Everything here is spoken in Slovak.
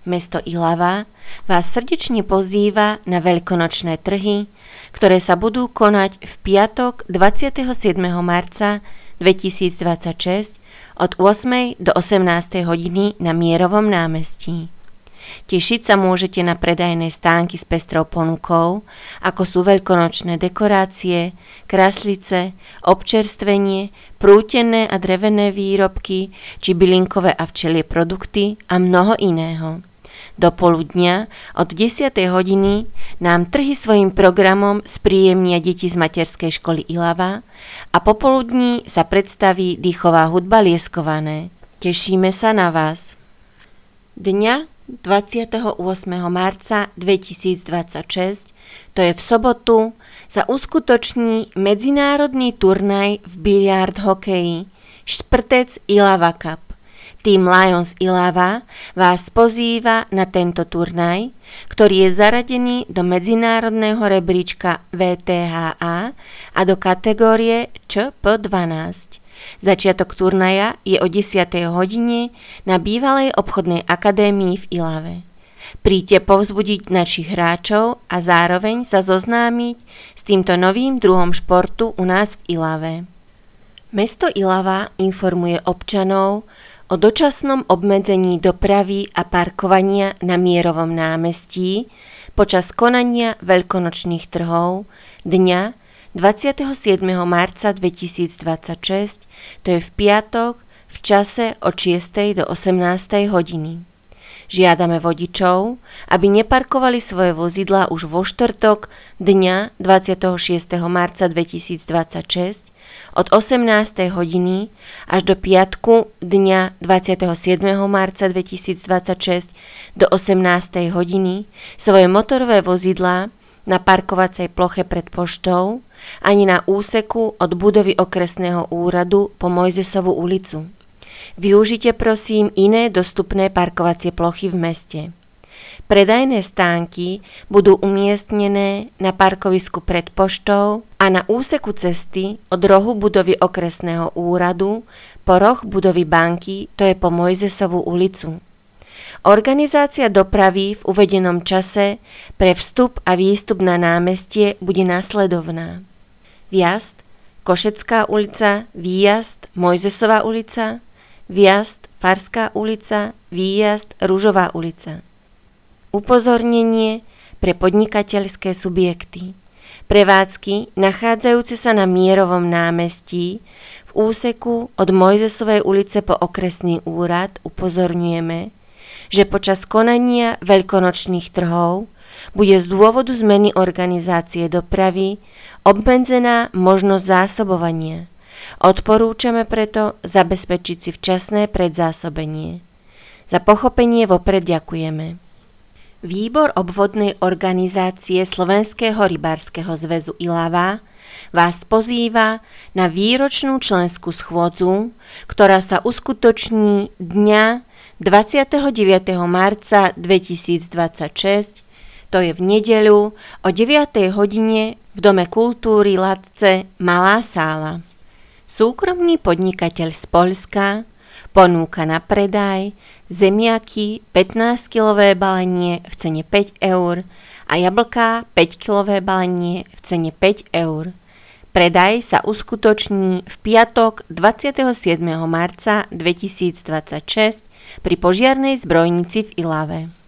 Mesto Ilava vás srdečne pozýva na veľkonočné trhy, ktoré sa budú konať v piatok 27. marca 2026 od 8. do 18. hodiny na Mierovom námestí. Tešiť sa môžete na predajné stánky s pestrou ponukou, ako sú veľkonočné dekorácie, kraslice, občerstvenie, prútené a drevené výrobky, či bylinkové a včelie produkty a mnoho iného. Do poludnia od 10. hodiny nám trhy svojim programom spríjemnia deti z materskej školy Ilava a popoludní sa predstaví dýchová hudba Lieskované. Tešíme sa na vás. Dňa 28. marca 2026, to je v sobotu, sa uskutoční medzinárodný turnaj v biliard hokeji Šprtec Ilava Cup. Tým Lions Ilava vás pozýva na tento turnaj, ktorý je zaradený do medzinárodného rebríčka VTHA a do kategórie ČP12. Začiatok turnaja je o 10. hodine na bývalej obchodnej akadémii v Ilave. Príďte povzbudiť našich hráčov a zároveň sa zoznámiť s týmto novým druhom športu u nás v Ilave. Mesto Ilava informuje občanov o dočasnom obmedzení dopravy a parkovania na Mierovom námestí počas konania veľkonočných trhov dňa 27. marca 2026, to je v piatok v čase od 6. do 18. hodiny. Žiadame vodičov, aby neparkovali svoje vozidlá už vo štvrtok dňa 26. marca 2026 od 18. hodiny až do piatku dňa 27. marca 2026 do 18. hodiny svoje motorové vozidlá na parkovacej ploche pred poštou ani na úseku od budovy okresného úradu po Mojzesovú ulicu. Využite prosím iné dostupné parkovacie plochy v meste. Predajné stánky budú umiestnené na parkovisku pred poštou a na úseku cesty od rohu budovy okresného úradu po roh budovy banky, to je po Mojzesovú ulicu. Organizácia dopravy v uvedenom čase pre vstup a výstup na námestie bude nasledovná. Vjazd Košecká ulica, výjazd Mojzesová ulica, vjazd Farská ulica, výjazd Ružová ulica. Upozornenie pre podnikateľské subjekty. Prevádzky nachádzajúce sa na Mierovom námestí v úseku od Mojzesovej ulice po okresný úrad upozorňujeme, že počas konania veľkonočných trhov bude z dôvodu zmeny organizácie dopravy obmedzená možnosť zásobovania. Odporúčame preto zabezpečiť si včasné predzásobenie. Za pochopenie vopred ďakujeme. Výbor obvodnej organizácie Slovenského rybárskeho zväzu Ilava vás pozýva na výročnú členskú schôdzu, ktorá sa uskutoční dňa 29. marca 2026, to je v nedeľu o 9. hodine v Dome kultúry Latce Malá sála. Súkromný podnikateľ z Poľska ponúka na predaj zemiaky 15-kilové balenie v cene 5 eur a jablká 5-kilové balenie v cene 5 eur. Predaj sa uskutoční v piatok 27. marca 2026 pri požiarnej zbrojnici v Ilave.